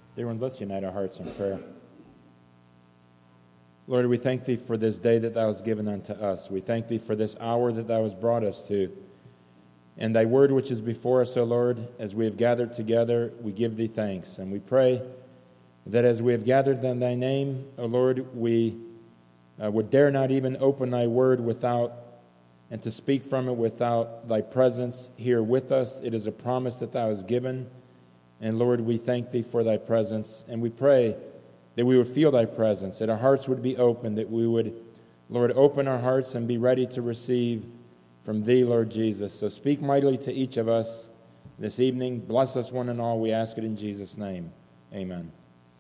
Dear one, let's unite our hearts in prayer. Lord, we thank Thee for this day that Thou hast given unto us. We thank Thee for this hour that Thou hast brought us to. And Thy word which is before us, O Lord, as we have gathered together, we give Thee thanks. And we pray that as we have gathered in Thy name, O Lord, we would dare not even open Thy word without, and to speak from it without Thy presence here with us. It is a promise that Thou hast given. And Lord, we thank Thee for Thy presence, and we pray that we would feel Thy presence, that our hearts would be open, that we would, Lord, open our hearts and be ready to receive from Thee, Lord Jesus. So speak mightily to each of us this evening. Bless us one and all. We ask it in Jesus' name. Amen.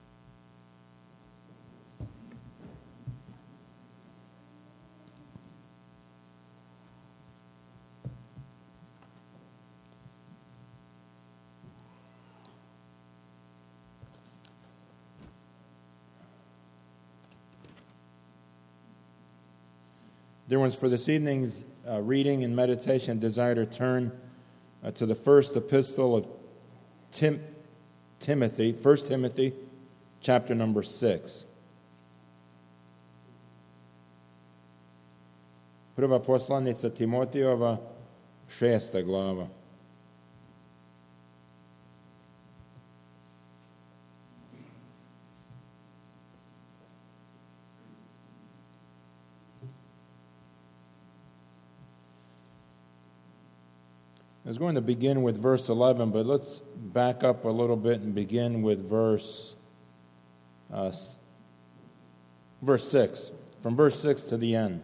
Dear ones, for this evening's reading and meditation, desire to turn to the first epistle of Timothy, 1 Timothy, chapter number 6. Prva poslanica Timotijova, 6. glava. I was going to begin with verse 11, but let's back up a little bit and begin with verse 6, from verse 6 to the end.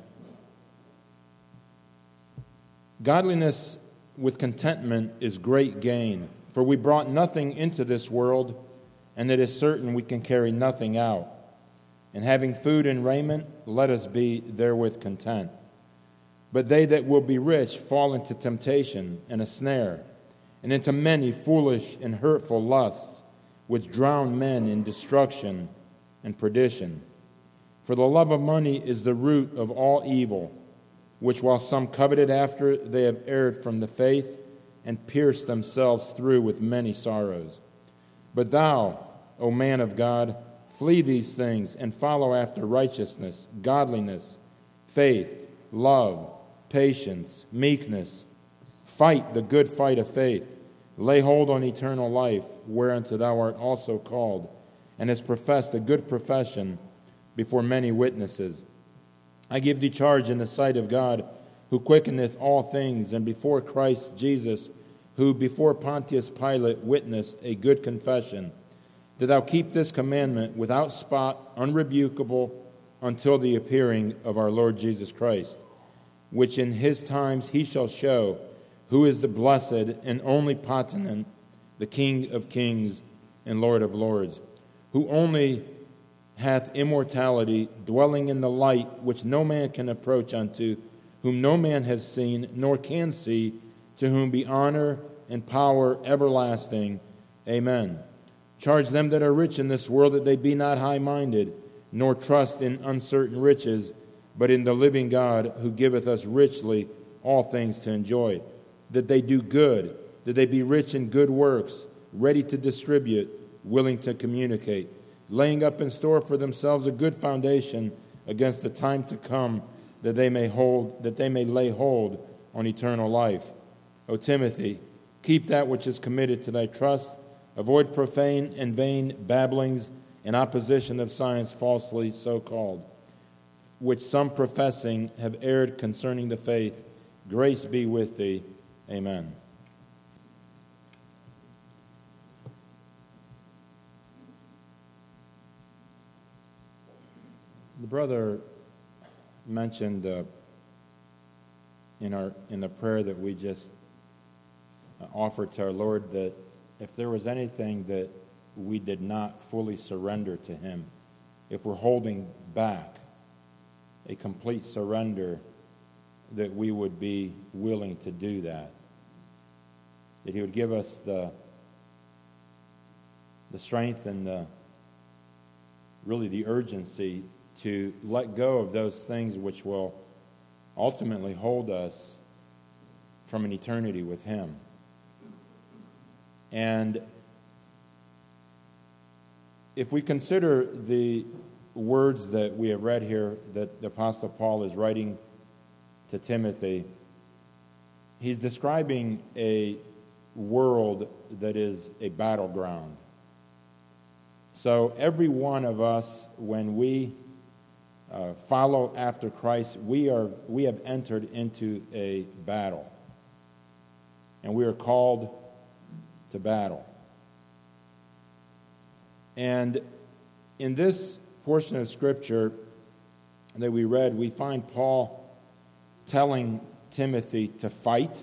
Godliness with contentment is great gain, for we brought nothing into this world, and it is certain we can carry nothing out. And having food and raiment, let us be therewith content. But they that will be rich fall into temptation and a snare, and into many foolish and hurtful lusts, which drown men in destruction and perdition. For the love of money is the root of all evil, which while some coveted after, they have erred from the faith, and pierced themselves through with many sorrows. But thou, O man of God, flee these things, and follow after righteousness, godliness, faith, love, patience, meekness. Fight the good fight of faith. Lay hold on eternal life, whereunto thou art also called, and hast professed a good profession before many witnesses. I give thee charge in the sight of God, who quickeneth all things, and before Christ Jesus, who before Pontius Pilate witnessed a good confession, that thou keep this commandment without spot, unrebukable, until the appearing of our Lord Jesus Christ, which in his times he shall show, who is the blessed and only potentate, the King of kings and Lord of lords, who only hath immortality, dwelling in the light which no man can approach unto, whom no man hath seen nor can see, to whom be honor and power everlasting. Amen. Charge them that are rich in this world that they be not high-minded, nor trust in uncertain riches, but in the living God, who giveth us richly all things to enjoy. That they do good, that they be rich in good works, ready to distribute, willing to communicate, laying up in store for themselves a good foundation against the time to come, that they may lay hold on eternal life. O Timothy, keep that which is committed to thy trust. Avoid profane and vain babblings and opposition of science falsely so called, which some professing have erred concerning the faith. Grace be with thee. Amen. The brother mentioned in the prayer that we just offered to our Lord that if there was anything that we did not fully surrender to Him, if we're holding back a complete surrender, that we would be willing to do that. That He would give us the strength and the urgency to let go of those things which will ultimately hold us from an eternity with Him. And if we consider the words that we have read here that the Apostle Paul is writing to Timothy, he's describing a world that is a battleground. So every one of us, when we follow after Christ, we have entered into a battle. And we are called to battle. And in this portion of Scripture that we read, we find Paul telling Timothy to fight.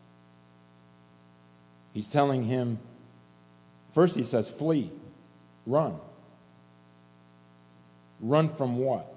He's telling him, first he says, flee, run. Run from what?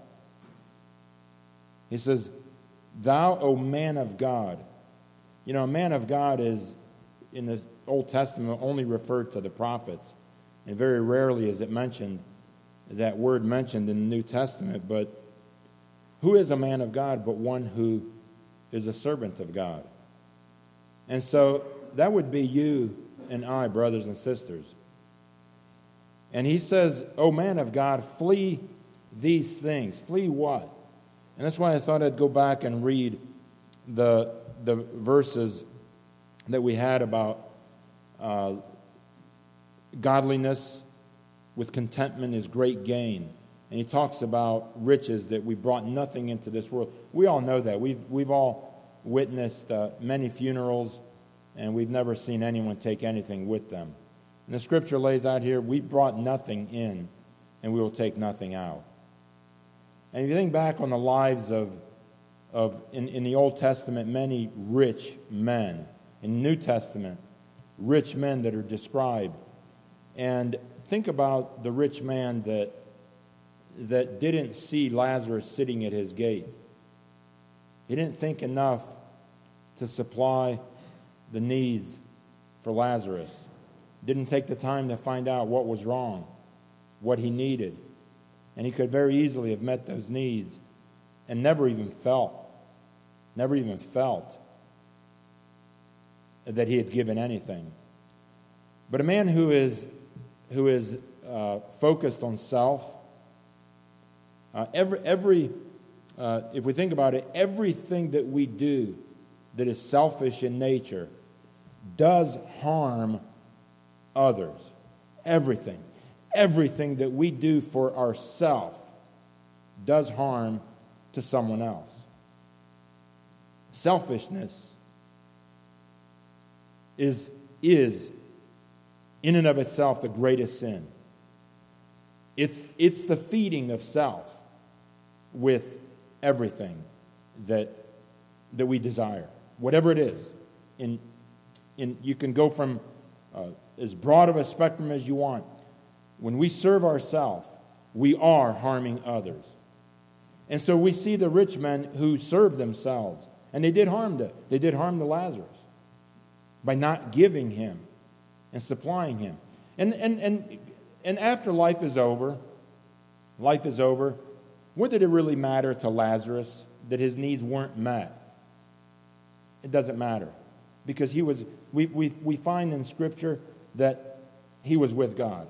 He says, thou, O man of God. You know, a man of God is, in the Old Testament, only referred to the prophets. And very rarely is it mentioned, that word mentioned in the New Testament. But who is a man of God but one who is a servant of God? And so that would be you and I, brothers and sisters. And he says, O man of God, flee these things. Flee what? And that's why I thought I'd go back and read the verses that we had about godliness with contentment is great gain. And he talks about riches, that we brought nothing into this world. We all know that. We've all witnessed many funerals, and we've never seen anyone take anything with them. And the Scripture lays out here, we brought nothing in, and we will take nothing out. And if you think back on the lives of in the Old Testament, many rich men. In the New Testament, rich men that are described. And think about the rich man that didn't see Lazarus sitting at his gate. He didn't think enough to supply the needs for Lazarus. Didn't take the time to find out what was wrong, what he needed. And he could very easily have met those needs and never even felt that he had given anything. But a man who is focused on self, if we think about it, everything that we do that is selfish in nature does harm others. Everything that we do for ourselves does harm to someone else. Selfishness is in and of itself the greatest sin. It's the feeding of self with everything that we desire, whatever it is. You can go from as broad of a spectrum as you want. When we serve ourselves, we are harming others. And so we see the rich men who served themselves, and they did harm to Lazarus by not giving him and supplying him. And after life is over, what did it really matter to Lazarus that his needs weren't met? It doesn't matter, because we find in Scripture that he was with God.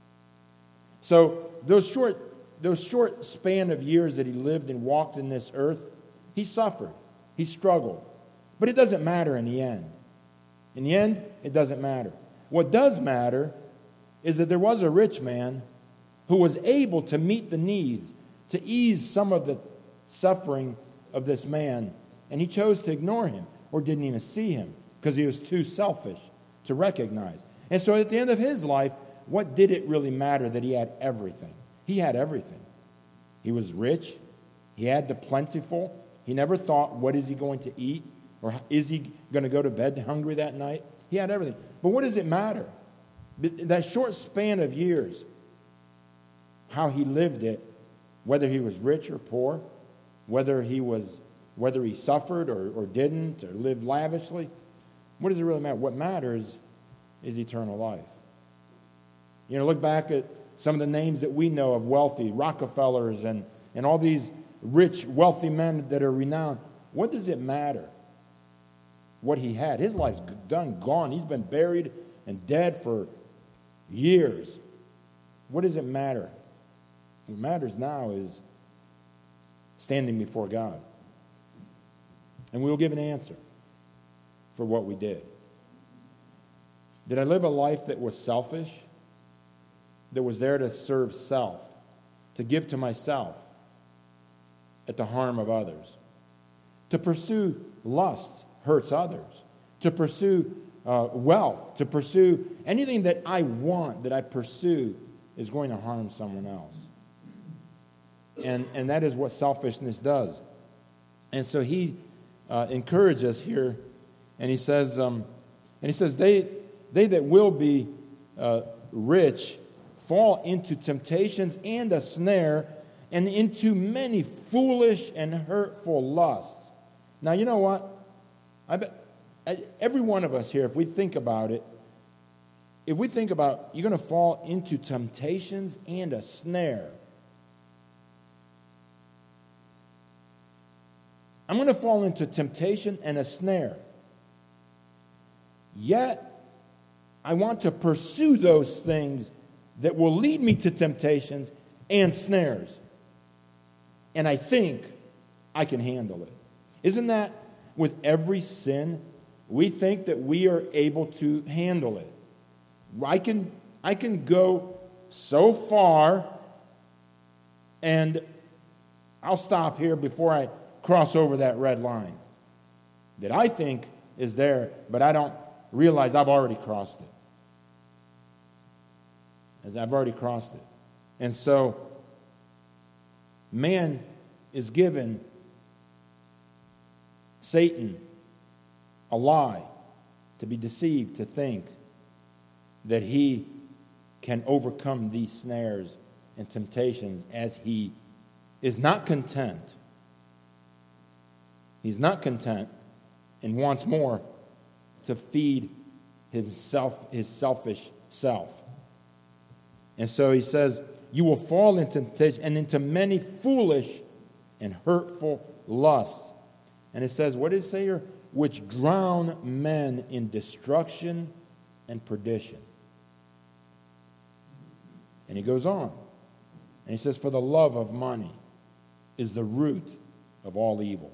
So those short span of years that he lived and walked in this earth, he suffered, he struggled, but it doesn't matter in the end. In the end, it doesn't matter. What does matter is that there was a rich man who was able to meet the needs, to ease some of the suffering of this man, and he chose to ignore him or didn't even see him because he was too selfish to recognize. And so at the end of his life, what did it really matter that he had everything? He had everything. He was rich. He had the plentiful. He never thought, what is he going to eat? Or is he going to go to bed hungry that night? He had everything. But what does it matter? That short span of years, how he lived it, whether he was rich or poor, whether he suffered or didn't, or lived lavishly, what does it really matter? What matters is eternal life. Look back at some of the names that we know of wealthy, Rockefellers and all these rich, wealthy men that are renowned. What does it matter what he had? His life's done, gone. He's been buried and dead for years. what does it matter? What matters now is standing before God. And we will give an answer for what we did. Did I live a life that was selfish? That was there to serve self, to give to myself at the harm of others? To pursue lust hurts others. To pursue wealth, to pursue anything that I want, that I pursue, is going to harm someone else. And that is what selfishness does. And so he encourages us here, and he says, they that will be rich fall into temptations and a snare, and into many foolish and hurtful lusts. Now, you know what? I bet every one of us here, if we think about it, you're going to fall into temptations and a snare. I'm going to fall into temptation and a snare. Yet, I want to pursue those things that will lead me to temptations and snares. And I think I can handle it. Isn't that with every sin? We think that we are able to handle it. I can go so far, and I'll stop here before I cross over that red line that I think is there, but I don't realize I've already crossed it. As I've already crossed it. And so, man is given Satan a lie, to be deceived, to think that he can overcome these snares and temptations as he is not content. He's not content and wants more to feed himself, his selfish self. And so he says, you will fall into temptation and into many foolish and hurtful lusts. And it says, what does it say here? Which drown men in destruction and perdition. And he goes on. And he says, for the love of money is the root of all evil.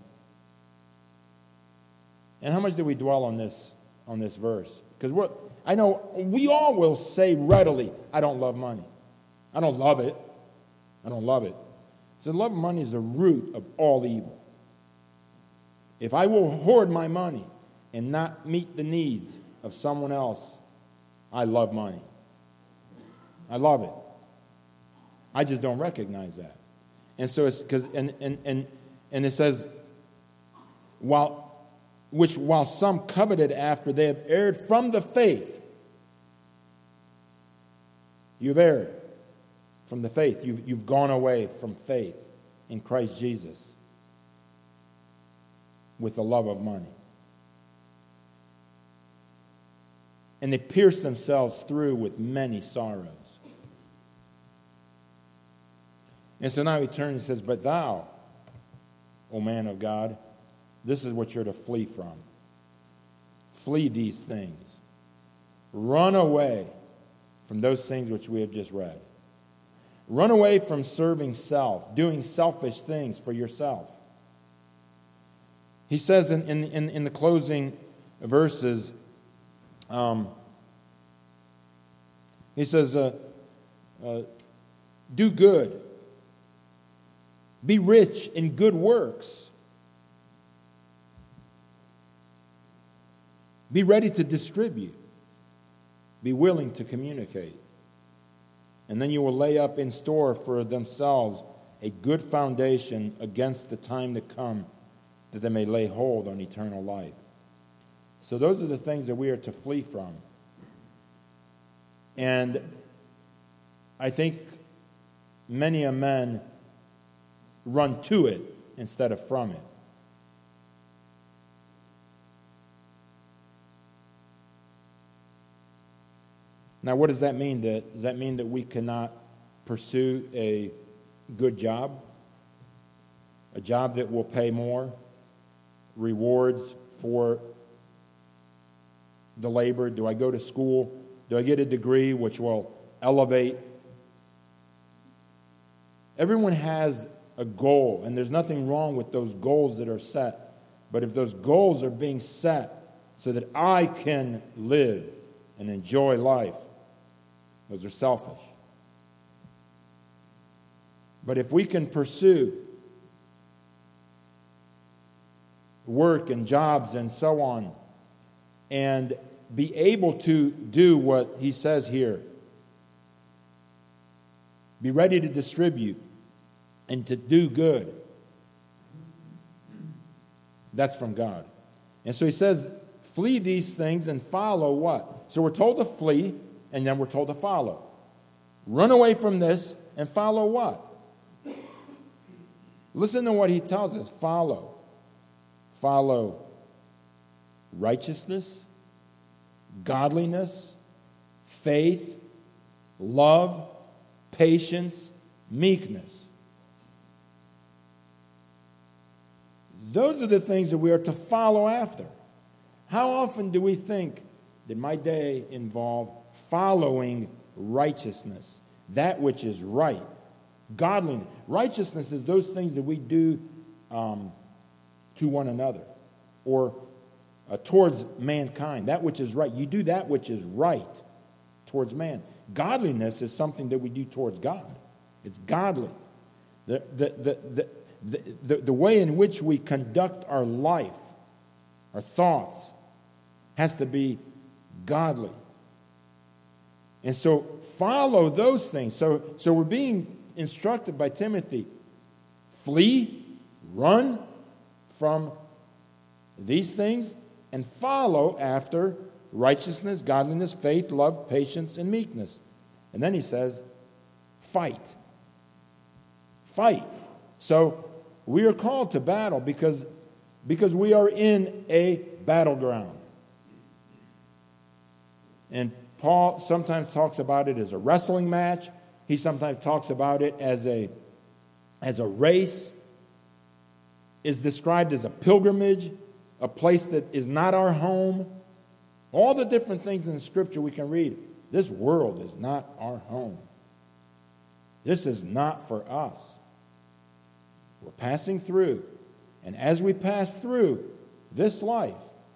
And how much do we dwell on this verse? Because I know we all will say readily, I don't love money. I don't love it. I don't love it. So the love of money is the root of all evil. If I will hoard my money and not meet the needs of someone else, I love money. I love it. I just don't recognize that. And so it's because and it says, while some coveted after, they have erred from the faith. You've erred from the faith. You've gone away from faith in Christ Jesus with the love of money. And they pierce themselves through with many sorrows. And so now he turns and says, but thou, O man of God, this is what you're to flee from. Flee these things. Run away from those things which we have just read. Run away from serving self, doing selfish things for yourself. He says in the closing verses, he says, do good. Be rich in good works. Be ready to distribute. Be willing to communicate. And then you will lay up in store for themselves a good foundation against the time to come, that they may lay hold on eternal life. So those are the things that we are to flee from. And I think many a men run to it instead of from it. Now, what does that mean? Does that mean that we cannot pursue a good job? A job that will pay more? Rewards for the labor? Do I go to school? Do I get a degree which will elevate Everyone has a goal, and there's nothing wrong with those goals that are set. But if those goals are being set so that I can live and enjoy life, those are selfish. But if we can pursue work and jobs and so on, and be able to do what he says here, be ready to distribute and to do good, that's from God. And so he says, flee these things and follow what? So we're told to flee, and then we're told to follow. Run away from this and follow what? Listen to what he tells us. Follow. Follow righteousness, godliness, faith, love, patience, meekness. Those are the things that we are to follow after. How often do we think that my day involved following righteousness, that which is right, godliness? Righteousness is those things that we do to one another or towards mankind, that which is right. You do that which is right towards man. Godliness is something that we do towards God. It's godly. The way in which we conduct our life, our thoughts, has to be godly. And so follow those things. So we're being instructed by Timothy, flee, run from these things, and follow after righteousness, godliness, faith, love, patience, and meekness. And then he says, fight. Fight. So we are called to battle because we are in a battleground. And Paul sometimes talks about it as a wrestling match. He sometimes talks about it as a race. Is described as a pilgrimage, a place that is not our home. All the different things in the Scripture we can read. This world is not our home. This is not for us. We're passing through. And as we pass through this life,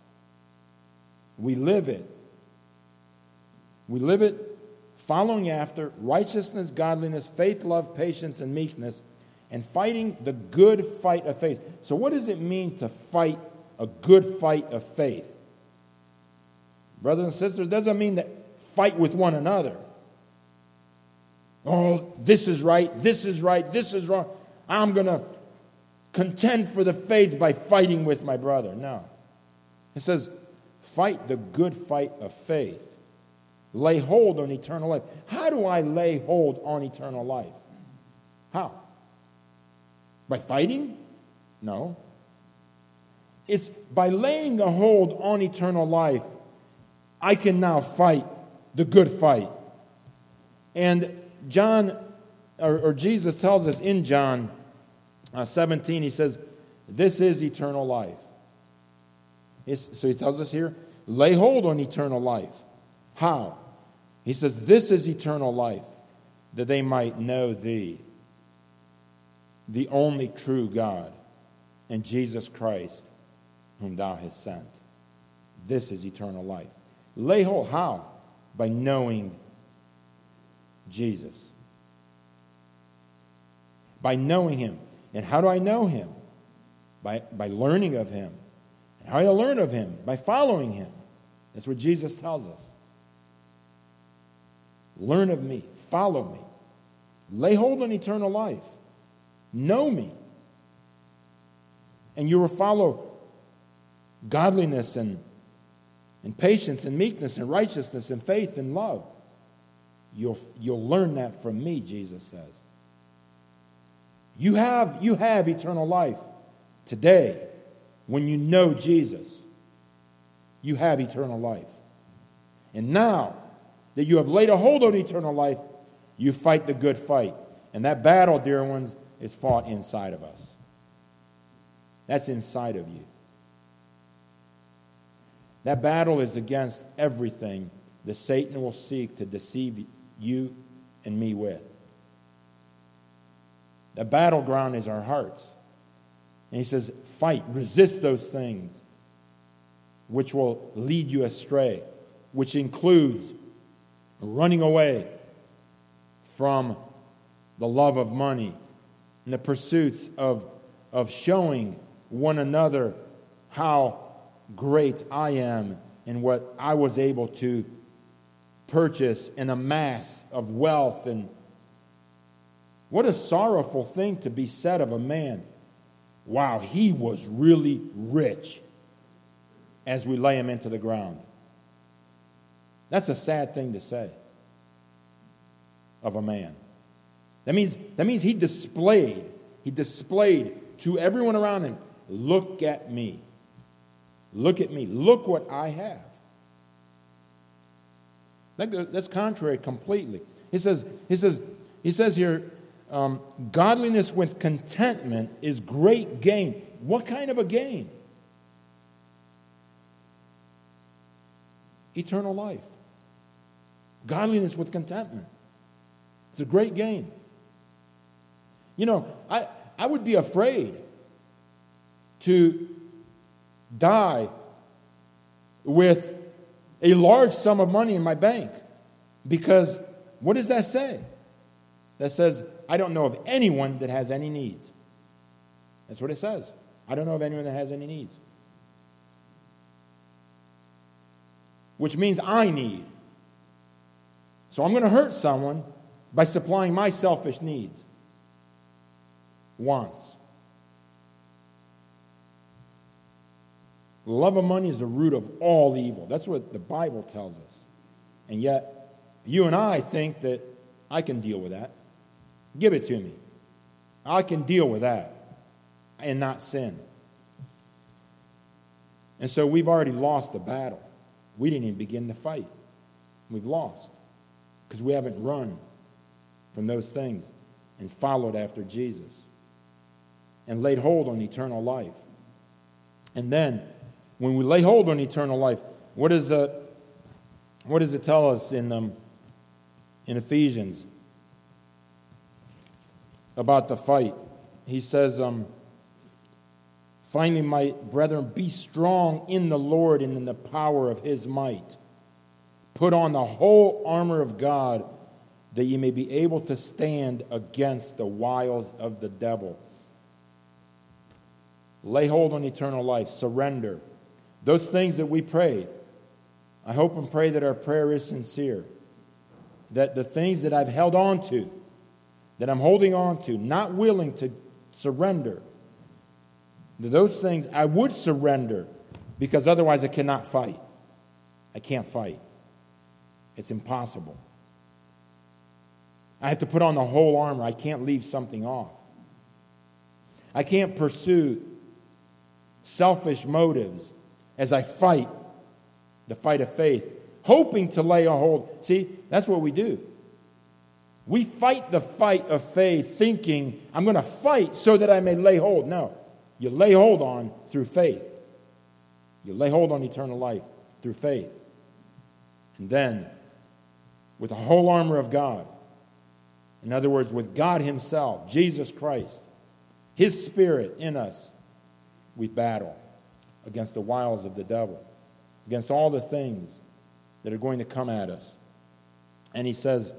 we live it. We live it following after righteousness, godliness, faith, love, patience, and meekness, and fighting the good fight of faith. So what does it mean to fight a good fight of faith? Brothers and sisters, it doesn't mean that fight with one another. Oh, this is right, this is right, this is wrong. I'm going to contend for the faith by fighting with my brother. No. It says, fight the good fight of faith. Lay hold on eternal life. How do I lay hold on eternal life? How? By fighting? No. It's by laying a hold on eternal life, I can now fight the good fight. And Jesus tells us in John 17, he says, this is eternal life. So he tells us here, lay hold on eternal life. How? He says, this is eternal life, that they might know thee, the only true God, and Jesus Christ, whom thou hast sent. This is eternal life. Lay hold. How? By knowing Jesus. By knowing him. And how do I know him? By learning of him. And how do I learn of him? By following him. That's what Jesus tells us. Learn of me. Follow me. Lay hold on eternal life. Know me. And you will follow godliness and patience and meekness and righteousness and faith and love. You'll learn that from me, Jesus says. You have eternal life today when you know Jesus. You have eternal life. And now that you have laid a hold on eternal life, you fight the good fight. And that battle, dear ones, is fought inside of us. That's inside of you. That battle is against everything that Satan will seek to deceive you and me with. The battleground is our hearts. And he says, fight, resist those things which will lead you astray, which includes running away from the love of money and the pursuits of showing one another how great I am and what I was able to purchase and amass of wealth. And what a sorrowful thing to be said of a man. Wow, he was really rich, as we lay him into the ground. That's a sad thing to say of a man. That means he displayed to everyone around him, look at me. Look at me. Look what I have. That's contrary completely. He says here, godliness with contentment is great gain. What kind of a gain? Eternal life. Godliness with contentment. It's a great gain. You know, I would be afraid to die with a large sum of money in my bank, because what does that say? That says, I don't know of anyone that has any needs. That's what it says. I don't know of anyone that has any needs. Which means I need. So I'm going to hurt someone by supplying my selfish needs, wants. Love of money is the root of all evil. That's what the Bible tells us. And yet, you and I think that I can deal with that. Give it to me. I can deal with that and not sin. And so we've already lost the battle. We didn't even begin the fight. We've lost because we haven't run from those things and followed after Jesus and laid hold on eternal life. And then, when we lay hold on eternal life, what does it tell us in Ephesians about the fight? He says, finally, my brethren, be strong in the Lord and in the power of his might. Put on the whole armor of God, that ye may be able to stand against the wiles of the devil. Lay hold on eternal life. Surrender. Those things that we prayed, I hope and pray that our prayer is sincere. That the things that I've held on to, that I'm holding on to, not willing to surrender, those things I would surrender, because otherwise I cannot fight. I can't fight. It's impossible. I have to put on the whole armor. I can't leave something off. I can't pursue selfish motives as I fight the fight of faith, hoping to lay a hold. See, that's what we do. We fight the fight of faith thinking, I'm going to fight so that I may lay hold. No, you lay hold on through faith. You lay hold on eternal life through faith. And then, with the whole armor of God, in other words, with God himself, Jesus Christ, his Spirit in us, we battle against the wiles of the devil, against all the things that are going to come at us. And he says,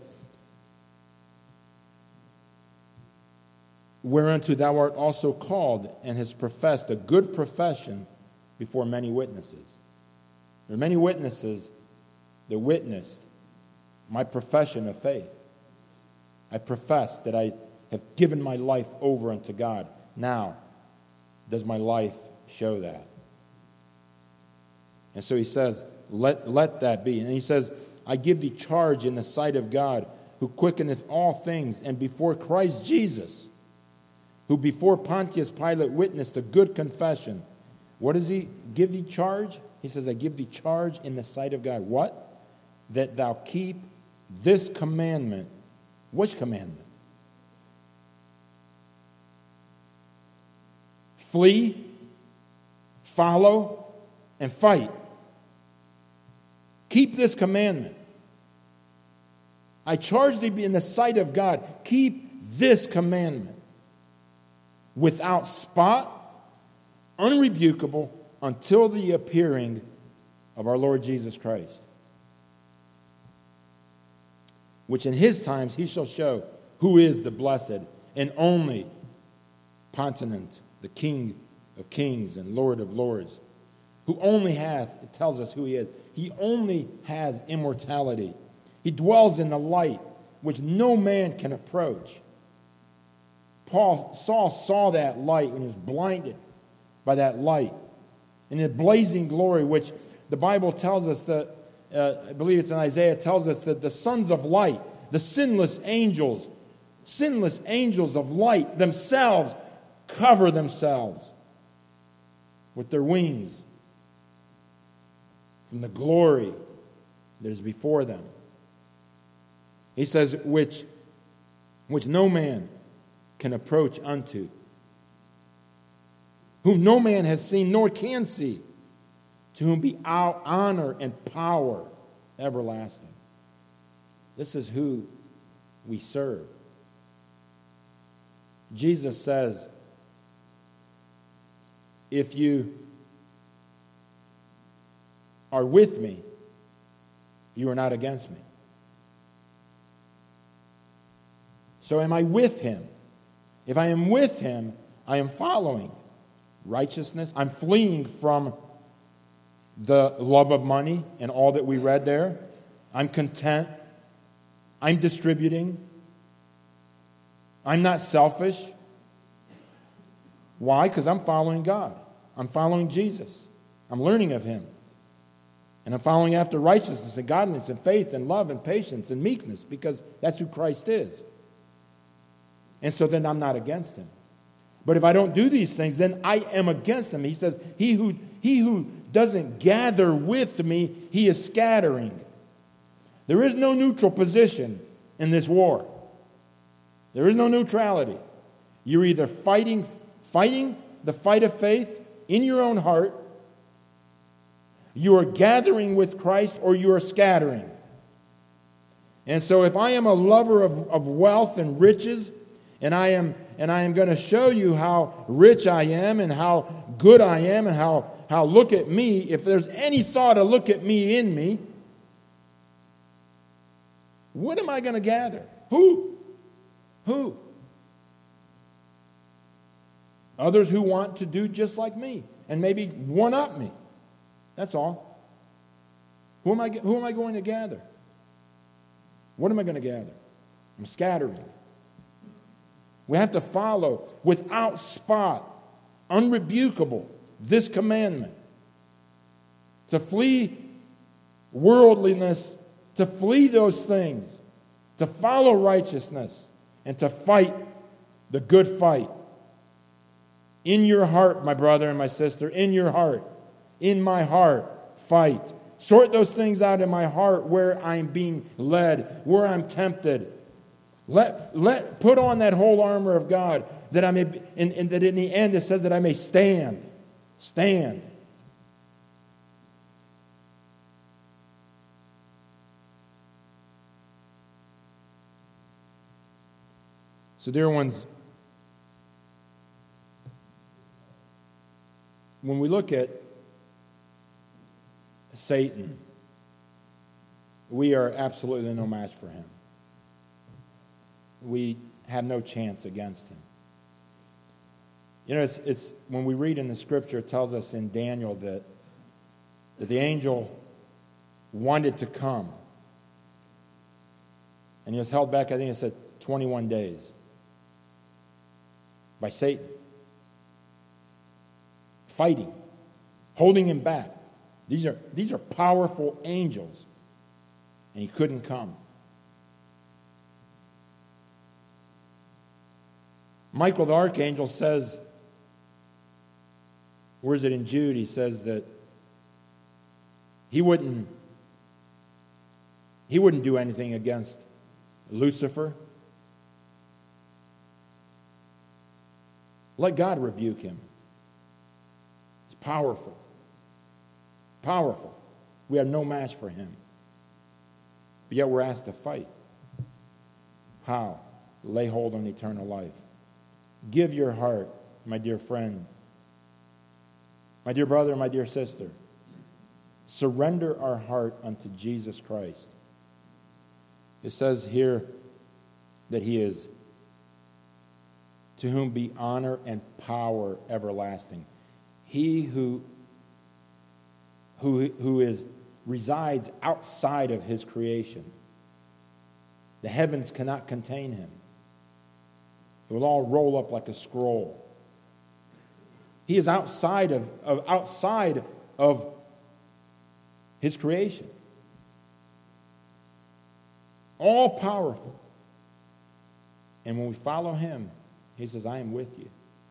whereunto thou art also called, and hast professed a good profession before many witnesses. There are many witnesses that witnessed my profession of faith. I profess that I have given my life over unto God. Now, does my life show that? And so he says, let that be. And he says, I give thee charge in the sight of God, who quickeneth all things, and before Christ Jesus, who before Pontius Pilate witnessed a good confession. What does he give thee charge? He says, I give thee charge in the sight of God. What? That thou keep this commandment. Which commandment? Flee, follow, and fight. Keep this commandment. I charge thee in the sight of God, keep this commandment. without spot, unrebukable, until the appearing of our Lord Jesus Christ, which in his times he shall show who is the blessed and only potentate, the King of kings and Lord of lords, who only hath, it tells us who he is, he only has immortality. He dwells in the light which no man can approach. Saul saw that light when he was blinded by that light. In the blazing glory, which the Bible tells us that, I believe it's in Isaiah, tells us that the sons of light, the sinless angels of light themselves cover themselves with their wings from the glory that is before them. He says, which no man can approach unto, whom no man has seen nor can see, to whom be our honor and power everlasting. This is who we serve. Jesus says, if you are with me, you are not against me. So am I with him? If I am with him, I am following righteousness. I'm fleeing from the love of money and all that we read there. I'm content. I'm distributing. I'm not selfish. Why? Because I'm following God. I'm following Jesus. I'm learning of him. And I'm following after righteousness and godliness and faith and love and patience and meekness, because that's who Christ is. And so then I'm not against him. But if I don't do these things, then I am against him. He says, he who doesn't gather with me, he is scattering. There is no neutral position in this war. There is no neutrality. You're either fighting the fight of faith in your own heart, you are gathering with Christ, or you are scattering. And so if I am a lover of wealth and riches, and I am going to show you how rich I am and how good I am and how look at me, if there's any thought of look at me in me, what am I going to gather? Who? Others who want to do just like me and maybe one-up me. That's all. Who am I going to gather? What am I going to gather? I'm scattering. We have to follow without spot, unrebukable, this commandment. To flee worldliness, to flee those things, to follow righteousness, and to fight the good fight. In your heart, my brother and my sister, in your heart, in my heart, fight. Sort those things out in my heart where I'm being led, where I'm tempted. Put on that whole armor of God, that I may, and that in the end it says that I may stand. Stand. So, dear ones, when we look at Satan, we are absolutely no match for him. We have no chance against him. You know, it's when we read in the scripture, it tells us in Daniel that the angel wanted to come. And he was held back, I think it said 21 days by Satan. Fighting, holding him back. These are powerful angels. And he couldn't come. Michael the archangel says, where is it in Jude? He says that he wouldn't do anything against Lucifer. Let God rebuke him. He's powerful. Powerful. We have no match for him. But yet we're asked to fight. How? Lay hold on eternal life. Give your heart my dear friend, my dear brother, my dear sister, surrender our heart unto Jesus Christ. It says here that he is, to whom be honor and power everlasting. He who resides outside of his creation. The heavens cannot contain him. It will all roll up like a scroll. He is outside of his creation. All powerful. And when we follow him, he says, I am with you,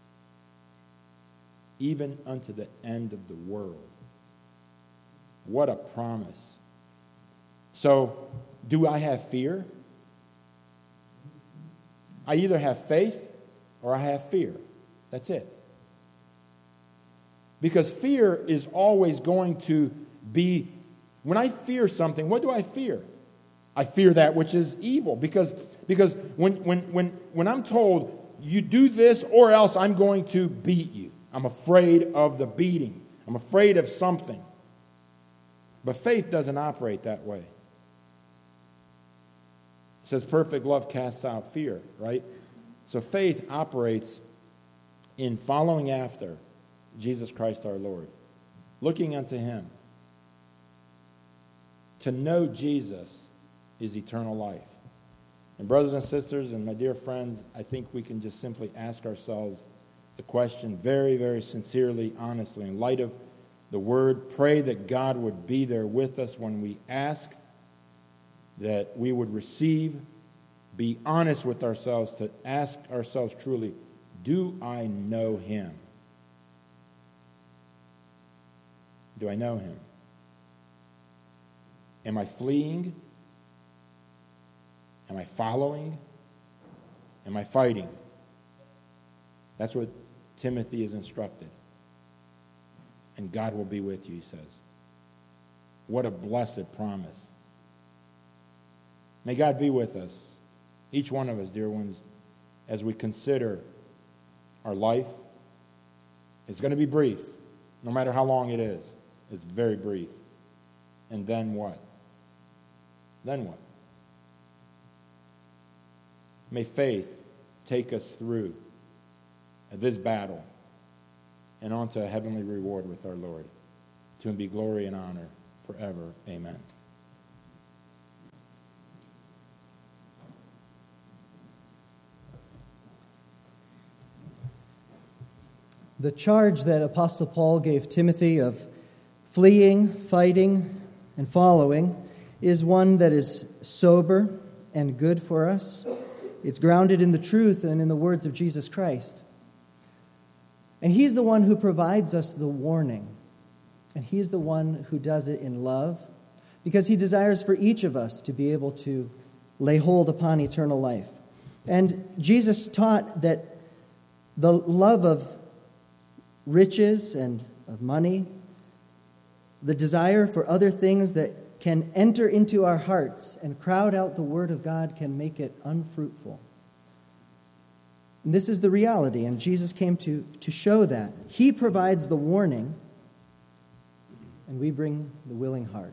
even unto the end of the world. What a promise. So, do I have fear? I either have faith or I have fear. That's it. Because fear is always going to be, when I fear something, what do I fear? I fear that which is evil. Because when I'm told, you do this or else I'm going to beat you, I'm afraid of the beating. I'm afraid of something. But faith doesn't operate that way. It says perfect love casts out fear, right? So faith operates in following after Jesus Christ our Lord, looking unto him. To know Jesus is eternal life. And brothers and sisters and my dear friends, I think we can just simply ask ourselves the question very, very sincerely, honestly, in light of the word. Pray that God would be there with us when we ask, that we would receive. Be honest with ourselves to ask ourselves truly, do I know him? Do I know him? Am I fleeing? Am I following? Am I fighting? That's what Timothy is instructed. And God will be with you, he says. What a blessed promise. May God be with us, each one of us, dear ones, as we consider our life. It's going to be brief, no matter how long it is. It's very brief. And then what? Then what? May faith take us through this battle and on to a heavenly reward with our Lord. To him be glory and honor forever. Amen. The charge that Apostle Paul gave Timothy of fleeing, fighting, and following is one that is sober and good for us. It's grounded in the truth and in the words of Jesus Christ. And he's the one who provides us the warning. And he's the one who does it in love, because he desires for each of us to be able to lay hold upon eternal life. And Jesus taught that the love of riches and of money, the desire for other things that can enter into our hearts and crowd out the Word of God, can make it unfruitful. And this is the reality, and Jesus came to show that. He provides the warning, and we bring the willing heart.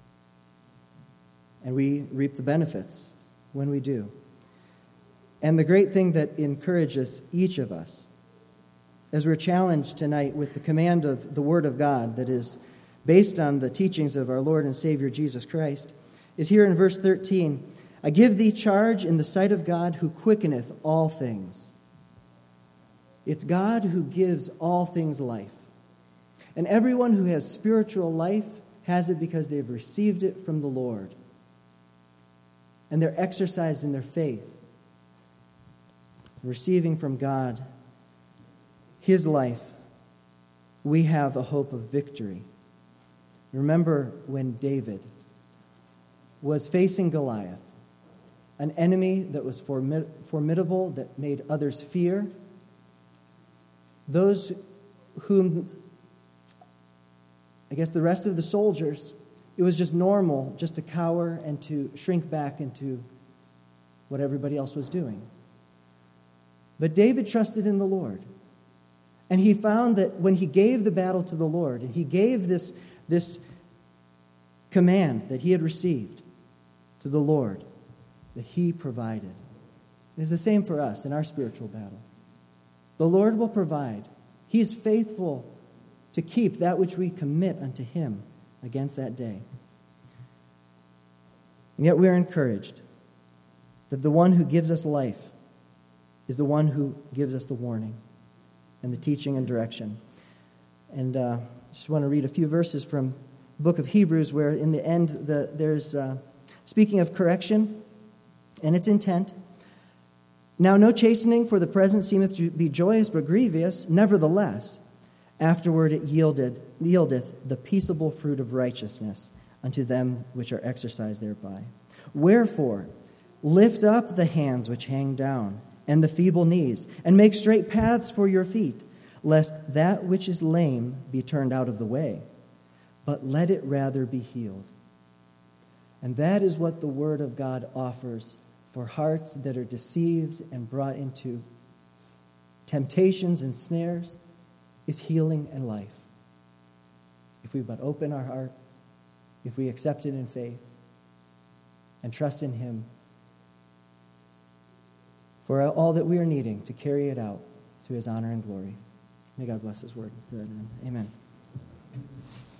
And we reap the benefits when we do. And the great thing that encourages each of us, as we're challenged tonight with the command of the Word of God that is based on the teachings of our Lord and Savior Jesus Christ, is here in verse 13. I give thee charge in the sight of God who quickeneth all things. It's God who gives all things life. And everyone who has spiritual life has it because they've received it from the Lord. And they're exercised in their faith, receiving from God his life. We have a hope of victory. Remember when David was facing Goliath, an enemy that was formidable, that made others fear. Those whom, I guess the rest of the soldiers, it was just normal just to cower and to shrink back into what everybody else was doing. But David trusted in the Lord. And he found that when he gave the battle to the Lord, and he gave this command that he had received to the Lord, that he provided. It is the same for us in our spiritual battle. The Lord will provide. He is faithful to keep that which we commit unto him against that day. And yet we are encouraged that the one who gives us life is the one who gives us the warning and the teaching and direction. And I just want to read a few verses from the book of Hebrews, where in the end there's speaking of correction and its intent. Now no chastening for the present seemeth to be joyous but grievous, nevertheless afterward it yieldeth the peaceable fruit of righteousness unto them which are exercised thereby. Wherefore lift up the hands which hang down, and the feeble knees, and make straight paths for your feet, lest that which is lame be turned out of the way, but let it rather be healed. And that is what the Word of God offers for hearts that are deceived and brought into temptations and snares, is healing and life. If we but open our heart, if we accept it in faith, and trust in him for all that we are needing to carry it out to his honor and glory. May God bless his word to that end. Amen.